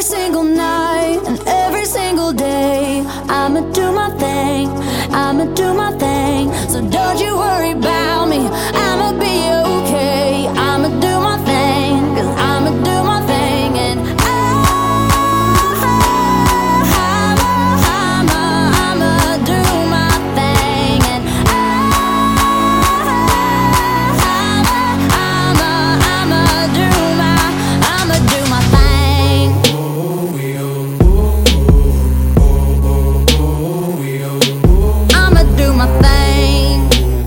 single night and every single day, I'ma do my thing, I'ma do my thing. So don't you worry about me, I'ma be okay. I'ma do my thing, 'cause I'ma do my thing. And I'ma do my thing. And I'ma do my thing. I'ma do my thing.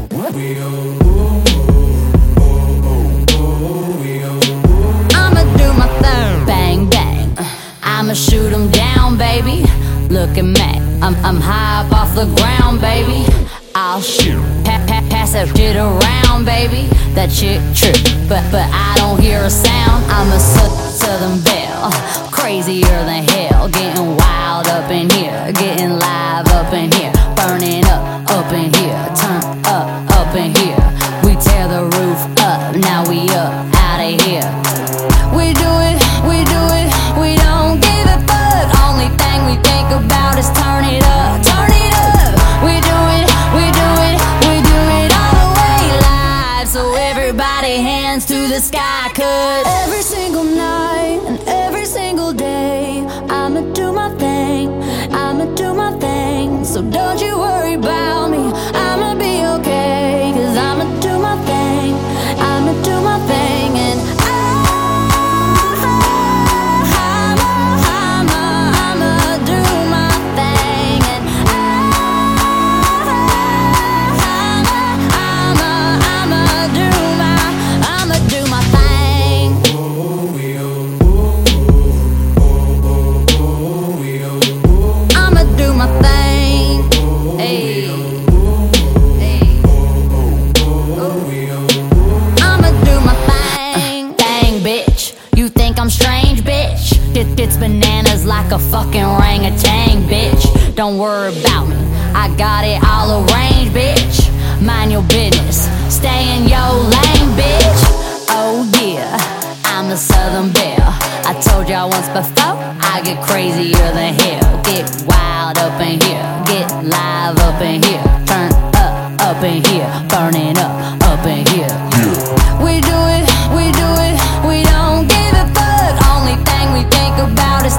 I'ma do my thing. Bang, bang. I'ma shoot 'em down, baby. Look at me, I'm high up off the ground, baby. I'll shoot, pass that shit around, baby. That shit true, but I don't hear a sound. I'm a Southern belle, crazier than hell. Getting wild up in here, getting live up in here. Burning up in here, turn up in here. We tear the roof up, now we up out of here. We do it, we don't give a fuck. Only thing we think about is turn it up, turn it up. We do it all the way live. So everybody hands to the sky, 'cause every single night and every single day, I'ma do my thing, I'ma do my thing. So don't you worry about me, I'ma be okay. 'Cause I'ma do my thing, I'ma do my thing. And I'ma do my thing. And I'ma do my thing. I'ma do my thing. Hey. I'ma do my thing. Dang, bitch, you think I'm strange, bitch? It's bananas like a fucking orangutan, bitch. Don't worry about me, I got it all arranged, bitch. Mind your business, stay in your lane, bitch. Oh yeah, I'm a Southern belle. I told y'all once before, I get crazier than hell. Get wild up in here, get live up in here. Turn up in here, burning up in here. We do it, we don't give a fuck. Only thing we think about is